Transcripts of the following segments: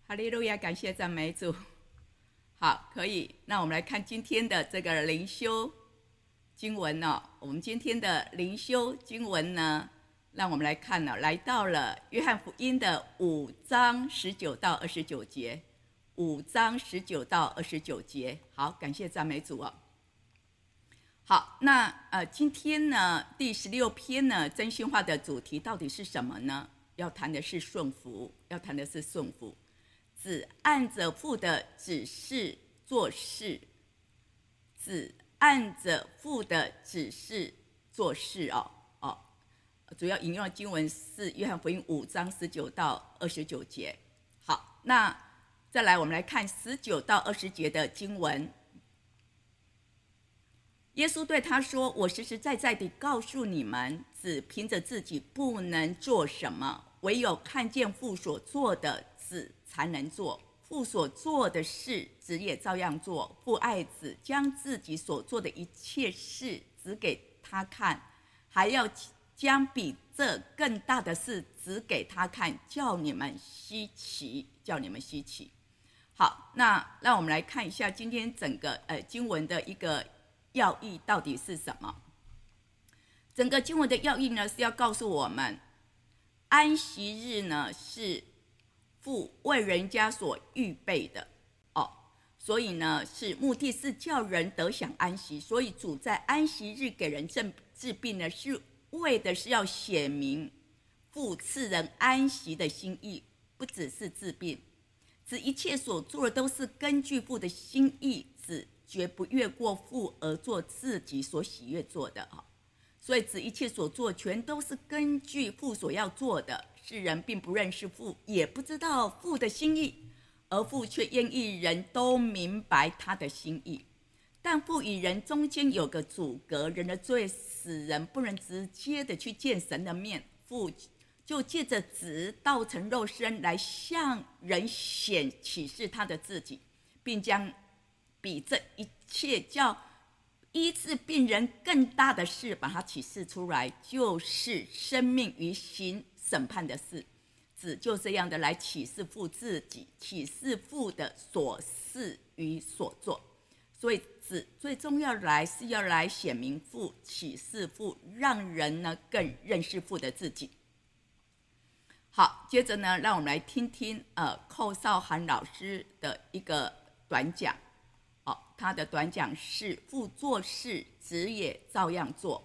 哈利路亚，感谢赞美主。好，可以。那我们来看今天的这个灵修经文哦。我们今天的灵修经文呢，让我们来看呢，来到了约翰福音的5章19到29节。5章19到29节。好，感谢赞美主哦。好，那今天呢，第16篇呢，真心话的主题到底是什么呢？要谈的是顺服，只按着父的指示做事，只按着父的指示做事哦。主要引用的经文是约翰福音5章19到29节。好，那再来我们来看19到20节的经文。耶稣对他说：“我实实在在地告诉你们，只凭着自己不能做什么，唯有看见父所做的，子才能做。父所做的事，子也照样做。父爱子，将自己所做的一切事指给他看，还要将比这更大的事指给他看，叫你们稀奇。”好，那让我们来看一下今天整个经文的一个要义到底是什么。整个经文的要义呢，是要告诉我们，安息日呢是父为人家所预备的所以呢目的是叫人得享安息。所以主在安息日给人治病呢，是为的是要显明父赐人安息的心意，不只是治病。指一切所做的都是根据父的心意，指绝不越过父而做自己所喜悦做的所以指一切所做全都是根据父所要做的。世人并不认识父，也不知道父的心意，而父却愿意人都明白他的心意。但父与人中间有个阻隔，人的罪使人不能直接的去见神的面，父就借着子道成肉身来向人启示他的自己，并将比这一切叫医治病人更大的事把它启示出来，就是生命与行审判的事。子就这样的来启示父自己，启示父的所事与所做。所以子最重要的是要来显明父，启示父，让人呢更认识父的自己。好，接着呢，让我们来听听寇少涵老师的一个短讲。他的短讲是父做事，子也照样做。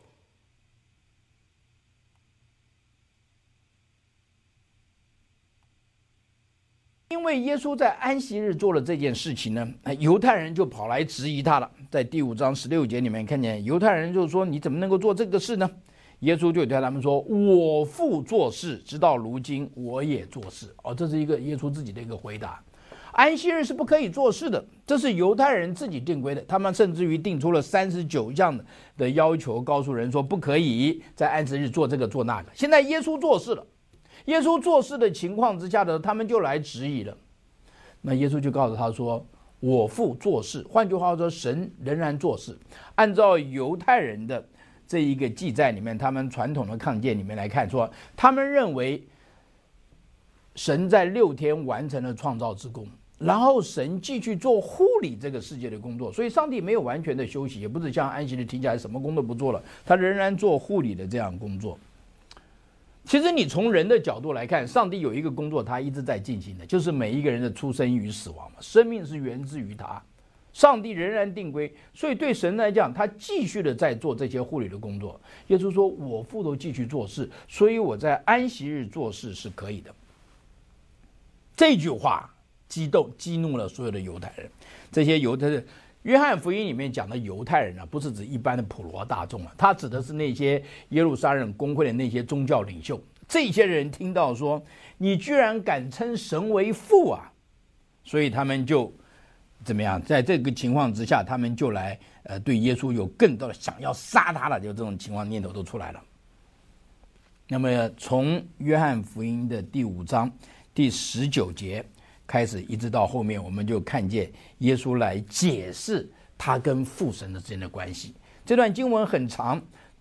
因为耶稣在安息日做了这件事情呢，犹太人就跑来质疑他了。在第5章16节里面看见犹太人就说：“你怎么能够做这个事呢？”耶稣就对他们说：“我父做事，直到如今我也做事。”这是一个耶稣自己的一个回答。安息日是不可以做事的，这是犹太人自己定规的。他们甚至于定出了39项的要求，告诉人说不可以在安息日做这个做那个。现在耶稣做事了，耶稣做事的情况之下呢，他们就来质疑了。那耶稣就告诉他说：“我父做事。”换句话说，神仍然做事。按照犹太人的这一个记载里面，他们传统的看见里面来看说，他们认为神在6天完成了创造之功，然后神继续做护理这个世界的工作。所以上帝没有完全的休息，也不是像安息日停下来什么工都不做了，他仍然做护理的这样工作。其实你从人的角度来看，上帝有一个工作他一直在进行的，就是每一个人的出生与死亡嘛，生命是源自于他，上帝仍然定规。所以对神来讲，他继续的在做这些护理的工作。耶稣说：“我父都继续做事，所以我在安息日做事是可以的。”这句话激怒了所有的犹太人。这些约翰福音里面讲的犹太人不是指一般的普罗大众他指的是那些耶路撒冷公会的那些宗教领袖。这些人听到说你居然敢称神为父啊，所以他们就怎么样？在这个情况之下，他们就来对耶稣有更多的想要杀他了，就这种情况念头都出来了。那么从约翰福音的第5章第19节开始，一直到后面，我们就看见耶稣来解释他跟父神之间的关系。这段经文很长，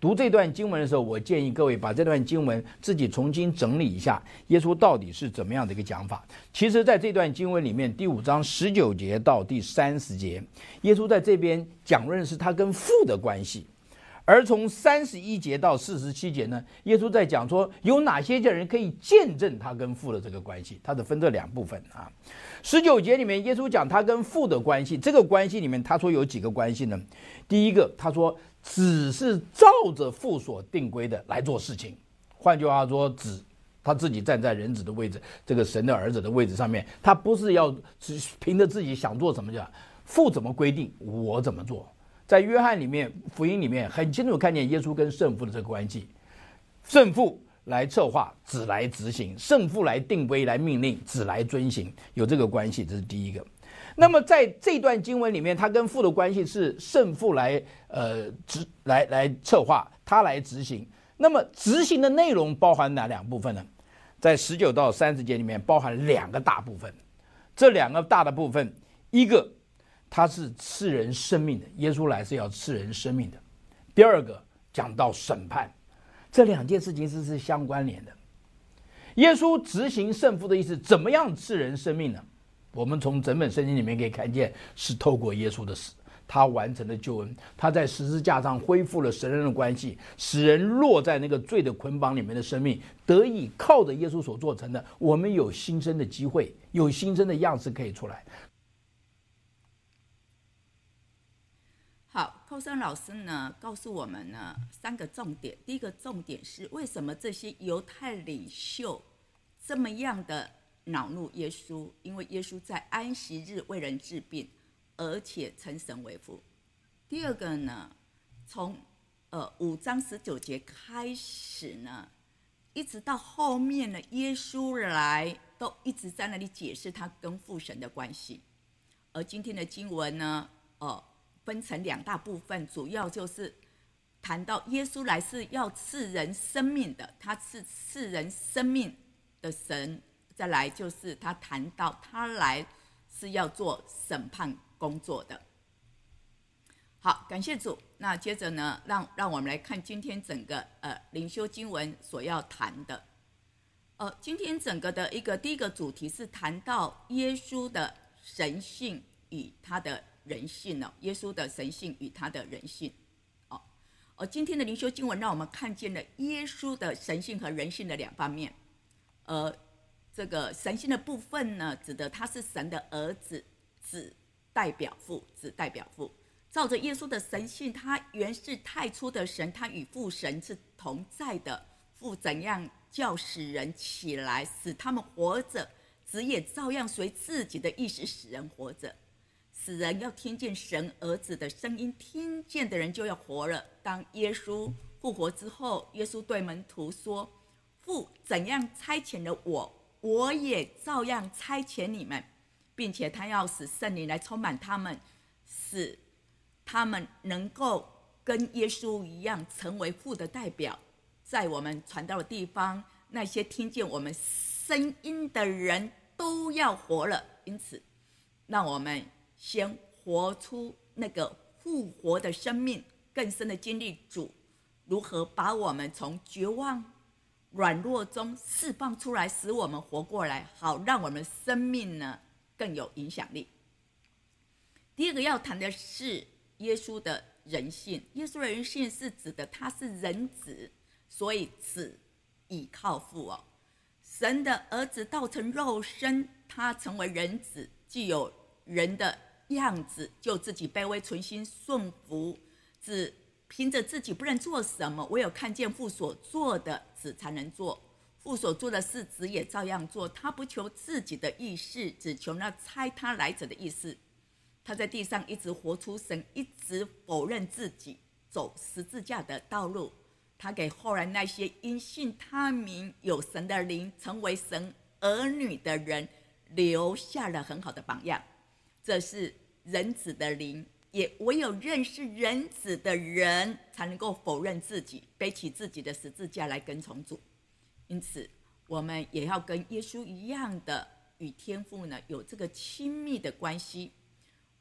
读这段经文的时候，我建议各位把这段经文自己重新整理一下，耶稣到底是怎么样的一个讲法。其实在这段经文里面，第5章19节到第30节，耶稣在这边讲论是他跟父的关系。而从31节到47节呢，耶稣在讲说有哪些人可以见证他跟父的这个关系，他的分这2部分啊。19节里面，耶稣讲他跟父的关系，这个关系里面他说有几个关系呢？第一个，他说子是照着父所定规的来做事情，换句话说，子他自己站在人子的位置，这个神的儿子的位置上面，他不是要凭着自己想做什么讲，父怎么规定我怎么做。在约翰里面福音里面很清楚看见耶稣跟圣父的这个关系，圣父来策划，子来执行；圣父来定规来命令，子来遵行，有这个关系，这是第一个。那么在这段经文里面，他跟父的关系是圣父来策划，他来执行。那么执行的内容包含哪2部分呢？在19到30节里面包含2个大部分，这2个大的部分，一个他是赐人生命的，耶稣来是要赐人生命的。第二个讲到审判，这2件事情是相关联的。耶稣执行圣父的意思，怎么样赐人生命呢？我们从整本圣经里面可以看见，是透过耶稣的死，他完成了救恩，他在十字架上恢复了神人的关系，使人落在那个罪的捆绑里面的生命得以靠着耶稣所做成的，我们有新生的机会，有新生的样式可以出来。 好，寇生老师呢告诉我们呢3个重点。第一个重点是为什么这些犹太领袖这么样的恼怒耶稣，因为耶稣在安息日为人治病，而且称神为父。第二个呢，从5章19节开始呢，一直到后面呢，耶稣来都一直在那里解释他跟父神的关系。而今天的经文呢，分成2大部分，主要就是谈到耶稣来是要赐人生命的，他是赐人生命的神。再来就是他谈到他来是要做审判工作的。好，感谢主。那接着呢，让我们来看今天整个灵修经文所要谈的。今天整个的第一个主题是谈到耶稣的神性与他的人性哦，耶稣的神性与他的人性哦。今天的灵修经文让我们看见了耶稣的神性和人性的2方面。这个神性的部分呢，指的他是神的儿子，子代表父，子代表父。照着耶稣的神性，他原是太初的神，他与父神是同在的。父怎样叫使人起来，使他们活着，子也照样随自己的意思使人活着。使人要听见神儿子的声音，听见的人就要活了。当耶稣复活之后，耶稣对门徒说：父怎样差遣了我，我也照样差遣你们，并且他要使圣灵来充满他们，使他们能够跟耶稣一样成为父的代表，在我们传道的地方，那些听见我们声音的人都要活了。因此让我们先活出那个复活的生命，更深的经历主如何把我们从绝望软弱中释放出来，使我们活过来，好让我们生命呢更有影响力。第二个要谈的是耶稣的人性。耶稣的人性是指的他是人子，所以子倚靠父哦。神的儿子道成肉身，他成为人子，既有人的样子，就自己卑微存心顺服，只凭着自己不能做什么，唯有看见父所做的，子才能做。父所做的事，子也照样做。他不求自己的意思，只求那差他来者的意思。他在地上一直活出神，一直否认自己，走十字架的道路。他给后来那些因信他名有神的灵，成为神儿女的人，留下了很好的榜样。这是人子的灵，也唯有认识人子的人才能够否认自己，背起自己的十字架来跟从主。因此我们也要跟耶稣一样的与天父呢有这个亲密的关系。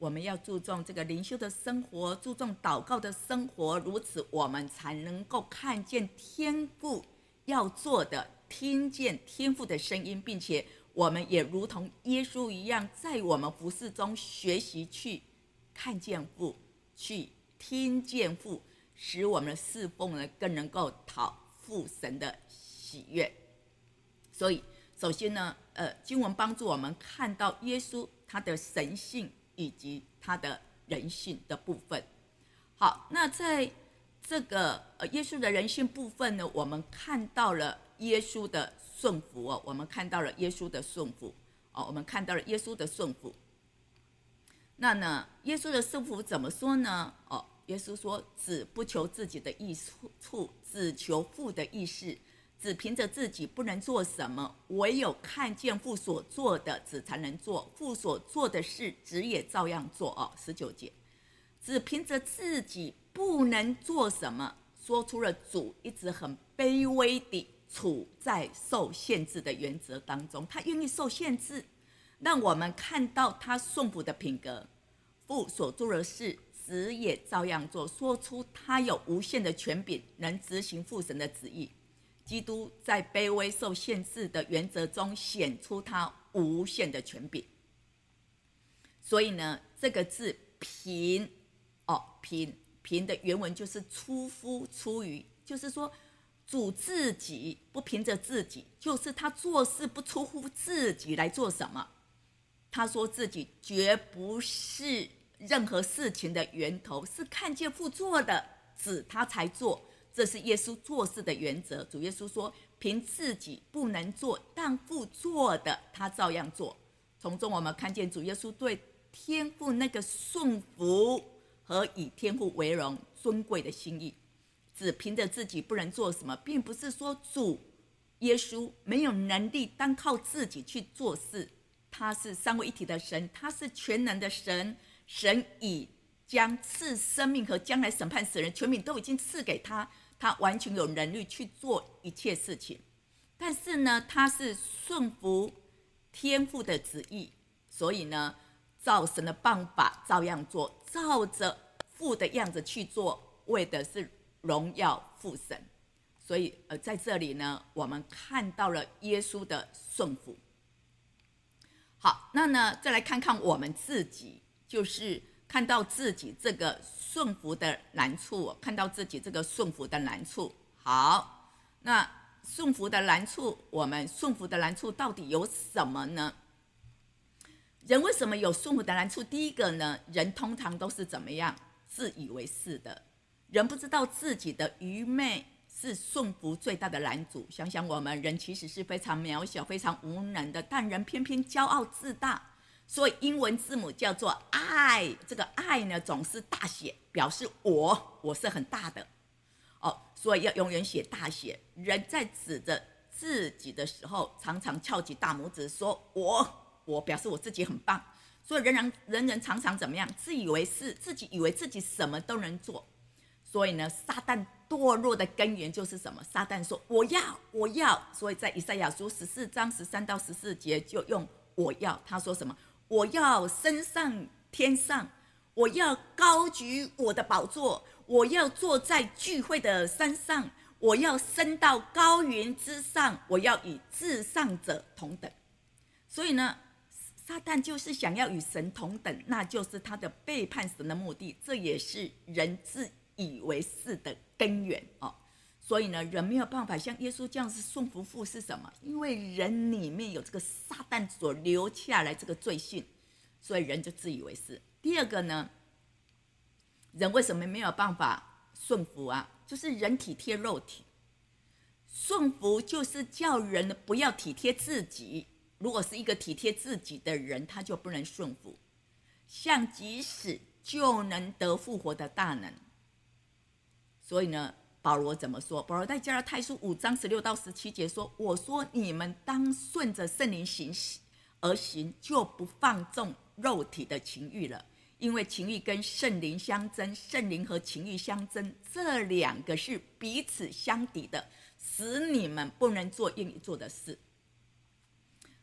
我们要注重这个灵修的生活，注重祷告的生活，如此我们才能够看见天父要做的，听见天父的声音，并且我们也如同耶稣一样，在我们服事中学习去看见父，去听见父，使我们的侍奉呢更能够讨父神的喜悦。所以首先呢，经文帮助我们看到耶稣他的神性以及他的人性的部分。好，那在这个耶稣的人性部分呢，我们看到了耶稣的顺服哦，我们看到了耶稣的顺服哦，我们看到了耶稣的顺服。那呢，耶稣的顺服怎么说呢？哦，耶稣说：“只不求自己的益处，只求父的意思。只凭着自己不能做什么，唯有看见父所做的，子才能做。父所做的事，子也照样做。”哦，19节，只凭着自己不能做什么，说出了主一直很卑微地处在受限制的原则当中，他愿意受限制，让我们看到他顺服的品格。父所做的事，子也照样做，说出他有无限的权柄，能执行父神的旨意。基督在卑微受限制的原则中显出他无限的权柄。所以呢，这个字凭的原文就是出乎出于，就是说主自己不凭着自己，就是他做事不出乎自己来做什么。他说自己绝不是任何事情的源头，是看见父做的，子他才做。这是耶稣做事的原则。主耶稣说，凭自己不能做，但父做的他照样做。从中我们看见主耶稣对天父那个顺服和以天父为荣尊贵的心意。只凭着自己不能做什么，并不是说主耶稣没有能力单靠自己去做事。他是三位一体的神，他是全能的神，神已将赐生命和将来审判死人权柄都已经赐给他，他完全有能力去做一切事情。但是呢，他是顺服天父的旨意，所以呢，照神的办法照样做，照着父的样子去做，为的是荣耀父神。所以在这里呢，我们看到了耶稣的顺服。好，那呢，再来看看我们自己，就是看到自己这个顺服的难处，看到自己这个顺服的难处。好，那顺服的难处，我们顺服的难处到底有什么呢？人为什么有顺服的难处？第一个呢，人通常都是怎么样？自以为是的。人不知道自己的愚昧是顺服最大的拦阻。想想我们人其实是非常渺小、非常无能的，但人偏偏骄傲自大。所以英文字母叫做 I， 这个 I 呢总是大写，表示我是很大的所以要永远写大写。人在指着自己的时候，常常翘起大拇指说我表示我自己很棒。所以人人常常怎么样？自以为是，自己以为自己什么都能做。所以呢，撒旦堕落的根源就是什么？撒旦说我要，所以在以赛亚书14章13到14节就用我要。他说什么？我要升上天上，我要高举我的宝座，我要坐在聚会的山上，我要升到高云之上，我要与至上者同等。所以呢，撒旦就是想要与神同等，那就是他的背叛神的目的，这也是人自以为是的根源所以呢，人没有办法像耶稣这样子顺服父，是什么？因为人里面有这个撒旦所留下来这个罪性，所以人就自以为是。第二个呢，人为什么没有办法顺服啊？就是人体贴肉体。顺服就是叫人不要体贴自己。如果是一个体贴自己的人，他就不能顺服。像即使就能得复活的大能。所以呢，保罗怎么说？保罗在加拉太书5章16到17节说：“我说你们当顺着圣灵行而行，就不放纵肉体的情欲了。因为情欲跟圣灵相争，圣灵和情欲相争，这两个是彼此相敌的，使你们不能做愿意做的事。”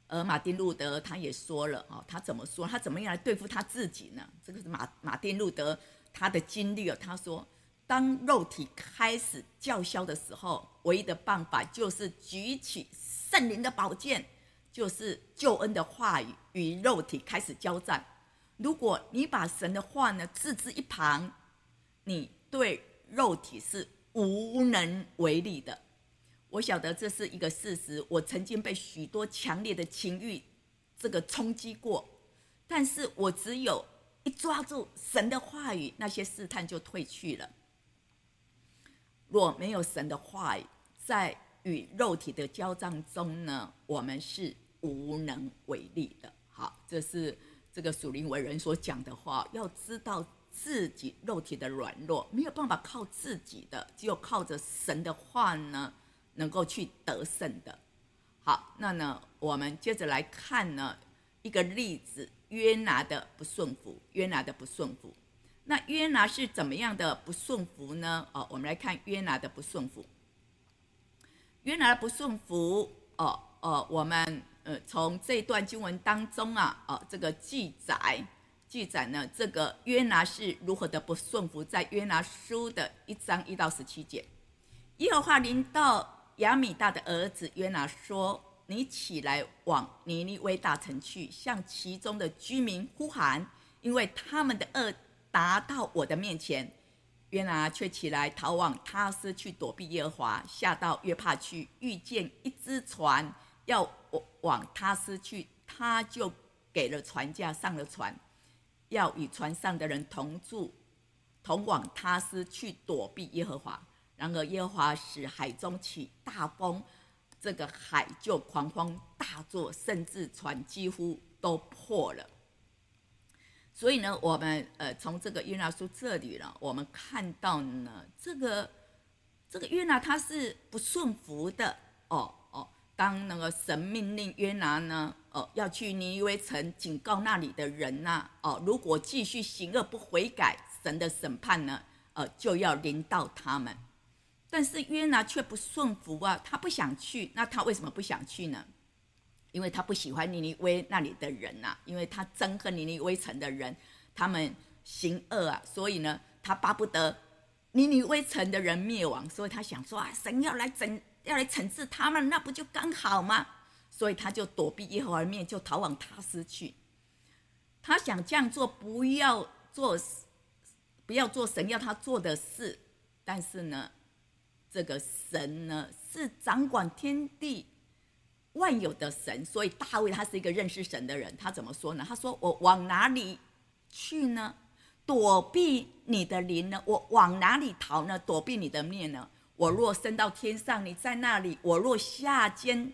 而马丁路德他也说了，他怎么说？他怎么样来对付他自己呢？这个是马丁路德他的经历，他说，当肉体开始叫嚣的时候，唯一的办法就是举起圣灵的宝剑，就是救恩的话语，与肉体开始交战。如果你把神的话呢置之一旁，你对肉体是无能为力的。我晓得这是一个事实，我曾经被许多强烈的情欲这个冲击过，但是我只有一抓住神的话语，那些试探就退去了。若没有神的话语，在与肉体的交战中呢，我们是无能为力的。好，这是这个属灵伟人所讲的话，要知道自己肉体的软弱，没有办法靠自己的，只有靠着神的话呢能够去得胜的。好，那呢，我们接着来看呢一个例子，约拿的不顺服。那约拿是怎么样的不顺服呢？我们来看约拿的不顺服。约拿的不顺服，我们从这段经文当中这个记载呢，这个约拿是如何的不顺服，在约拿书的1章1到17节。耶和华临到亚米大的儿子约拿说：“你起来往尼尼微大城去，向其中的居民呼喊，因为他们的恶达到我的面前。”约拿却起来逃往他斯去躲避耶和华，下到约帕去，遇见一只船要往他斯去，他就给了船价，上了船，要与船上的人同住，同往他斯去躲避耶和华。然而耶和华使海中起大风，这个海就狂风大作，甚至船几乎都破了。所以呢，我们从这个约拿书这里呢，我们看到呢，这个约拿他是不顺服的当那个神命令约拿呢，要去尼尼微城警告那里的人如果继续行恶不悔改，神的审判呢，就要临到他们。但是约拿却不顺服他不想去。那他为什么不想去呢？因为他不喜欢尼尼微那里的人因为他憎恨尼尼微城的人，他们行恶所以呢，他巴不得尼尼微城的人灭亡，所以他想说神要来惩治他们，那不就刚好吗？所以他就躲避耶和华的面，就逃往他斯去。他想这样做，不要做神要他做的事。但是呢，这个神呢是掌管天地万有的神，所以大卫他是一个认识神的人。他怎么说呢？他说：“我往哪里去呢？躲避你的灵呢？我往哪里逃呢？躲避你的面呢？我若升到天上，你在那里；我若下榻，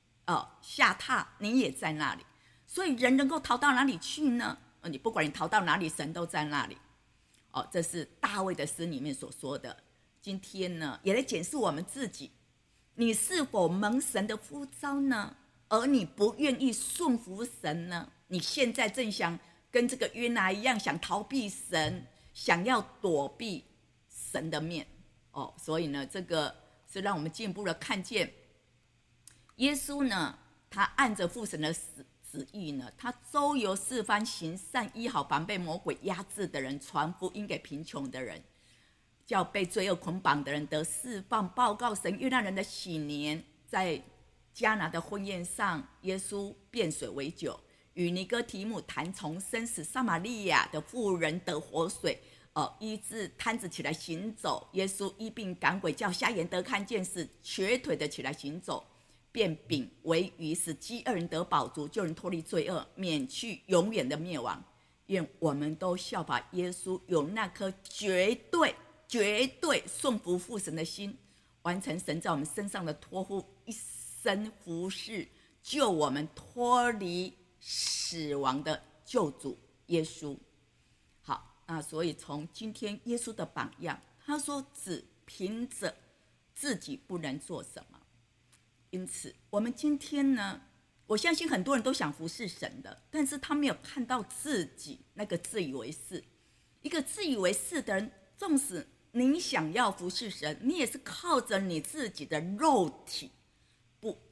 你也在那里。所以人能够逃到哪里去呢？你不管你逃到哪里，神都在那里。”这是大卫的诗里面所说的。今天呢，也来检视我们自己，你是否蒙神的呼召呢？而你不愿意顺服神呢？你现在正想跟这个约拿一样，想逃避神，想要躲避神的面所以呢，这个是让我们进一步的看见，耶稣呢，他按着父神的旨意呢，他周游四方行善，医好凡被魔鬼压制的人，传福音给贫穷的人，叫被罪恶捆绑的人得释放，报告神悦纳人的喜年。在迦拿的婚宴上，耶稣变水为酒，与尼哥提姆谈重生，使撒玛利亚的妇人得活水，医治瘫子起来行走。耶稣医病赶鬼，叫瞎眼得看见，使瘸腿的起来行走，变饼为鱼，使饥饿人得饱足，救人脱离罪恶，免去永远的灭亡。愿我们都效法耶稣，有那颗绝对顺服父神的心，完成神在我们身上的托付，一生服侍，救我们脱离死亡的救主耶稣。好，那所以从今天耶稣的榜样，他说只凭着自己不能做什么。因此我们今天呢，我相信很多人都想服侍神的，但是他没有看到自己那个自以为是。一个自以为是的人，纵使你想要服侍神，你也是靠着你自己的肉体，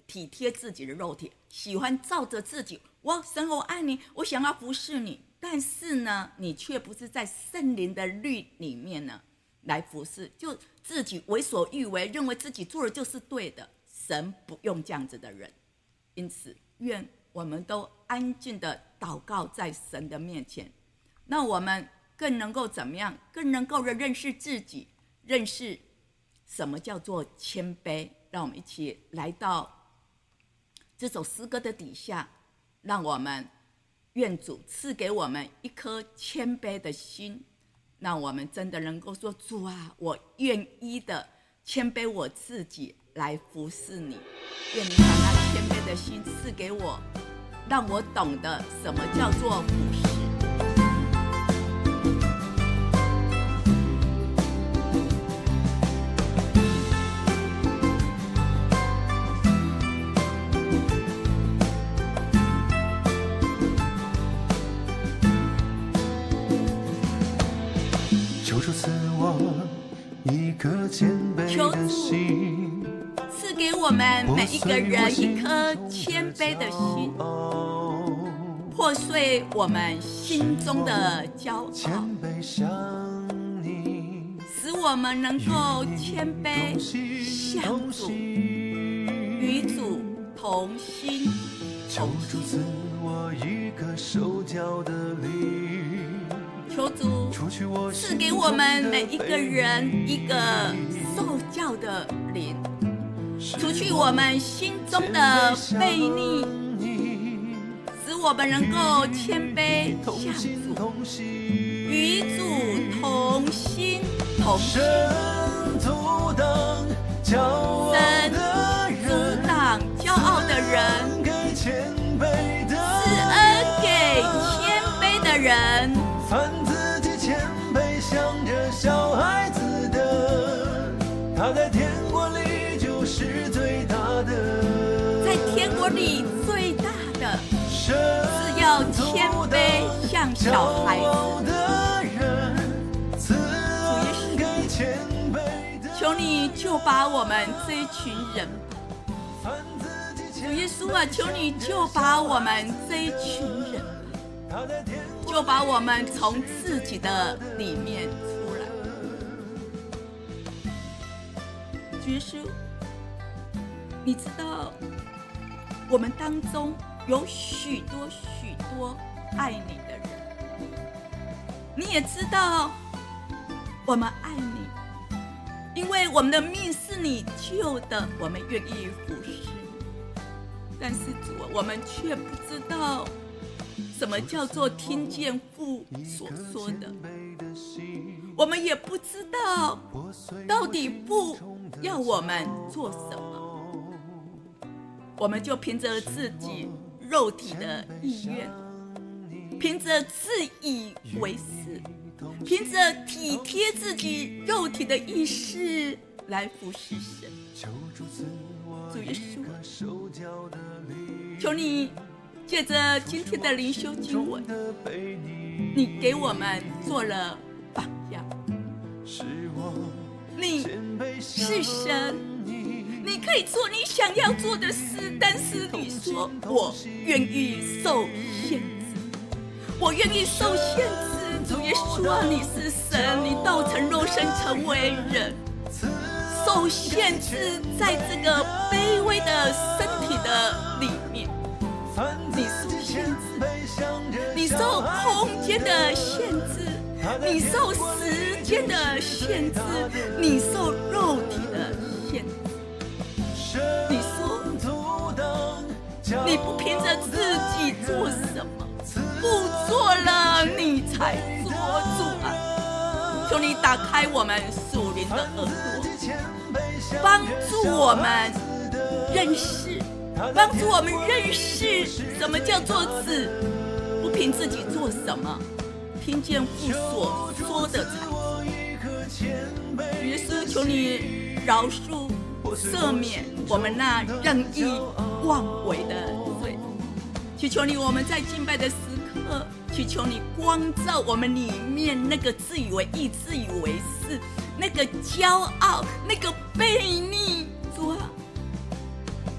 体贴自己的肉体，喜欢照着自己，神我爱你，我想要服侍你，但是呢，你却不是在圣灵的律里面呢来服侍，就自己为所欲为，认为自己做的就是对的。神不用这样子的人，因此愿我们都安静的祷告在神的面前，那我们更能够怎么样？更能够认识自己，认识什么叫做谦卑。让我们一起来到这首诗歌的底下，让我们愿主赐给我们一颗谦卑的心，让我们真的能够说，主啊，我愿意的谦卑我自己来服侍你。愿你把那谦卑的心赐给我，让我懂得什么叫做服侍。 求主赐我一颗谦卑的心， 赐给我们每一个人一颗谦卑的心，破碎我们心中的骄傲，使我们能够谦卑向主，与主同心。 求主赐我一颗受教的灵， 求主赐给我们每一个人一个受教的灵，除去我们心中的悖逆，使我们能够谦卑向主，与主同心。神阻挡骄傲的人，施恩给谦卑的人。 凡自己谦卑像着小孩子的，他在天国里就是最大的。 在天国里最大的是要谦卑像小孩子。求你就把我们这一群人，主耶稣啊，求你就把我们这一群人，就把我们从自己的里面出来。主耶稣，你知道我们当中有许多许多爱你的人，你也知道我们爱你，因为我们的命是你救的，我们愿意服侍你。但是主啊，我们却不知道什么叫做听见父所说的，我们也不知道到底父要我们做什么，我们就凭着自己肉体的意愿，凭着自以为是，凭着体贴自己肉体的意识来服侍神。主耶稣，求你借着今天的灵修经文，你给我们做了榜样。你是神，你可以做你想要做的事，但是你说我愿意受限制，我愿意受限制。主耶稣啊，你是神，你道成肉身成为人，受限制在这个卑微的身体的里面，你受限制，你受空间的限制，你受时间的限制，你受肉体的限制。你说你不凭着自己做什么，不做了你才做。主啊，求你打开我们属灵的耳朵，帮助我们认识，帮助我们认识什么叫做子，不凭自己做什么，听见父所说的才做。耶稣，求你饶恕赦免我们那任意妄为的罪，祈求你我们在敬拜的时刻，祈求你光照我们里面那个自以为义、自以为是，那个骄傲，那个悖逆。主啊，如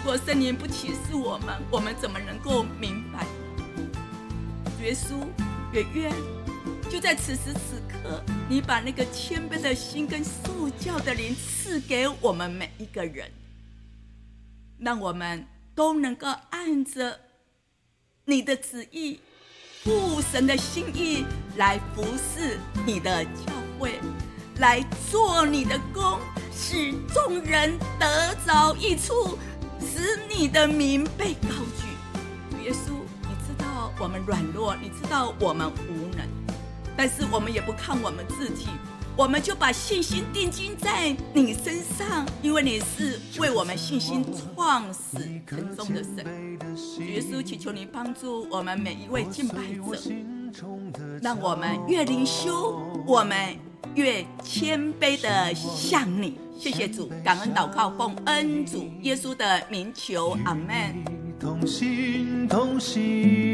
果圣灵不启示我们，我们怎么能够明白？耶稣也愿就在此时此刻，你把那个谦卑的心跟受教的灵赐给我们每一个人，让我们都能够按着你的旨意、父神的心意来服侍你的教会，来做你的工，使众人得着益处，使你的名被高举。耶稣，你知道我们软弱，你知道我们无能，但是我们也不看我们自己，我们就把信心定睛在你身上，因为你是为我们信心创始成终的神。耶稣，祈求你帮助我们每一位敬拜者，让我们越灵修，我们越谦卑的向你。谢谢主，感恩祷告，奉恩主耶稣的名求，阿们。 同心同行，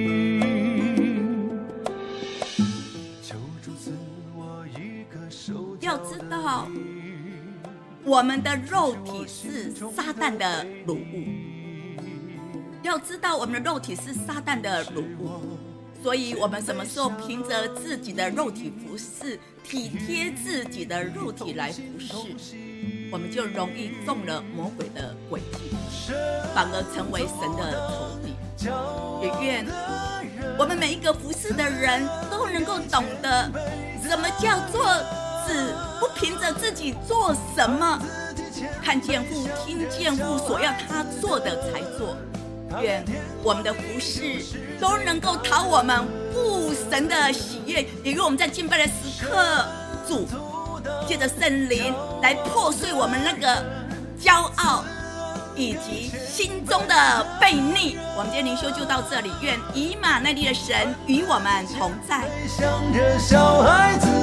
求主赐我一颗手。 要知道，我们的肉体是撒旦的掳物。要知道，我们的肉体是撒旦的掳物。所以我们什么时候凭着自己的肉体服侍，体贴自己的肉体来服侍，我们就容易中了魔鬼的诡计，反而成为神的仇敌。也愿我们每一个服侍的人都能够懂得什么叫做只不凭着自己做什么，看见父听见父所要他做的才做。愿我们的服事都能够讨我们父神的喜悦，也愿我们在敬拜的时刻，主借着圣灵来破碎我们那个骄傲以及心中的悖逆。我们今天灵修就到这里，愿以马内利的神与我们同在。 像着小孩子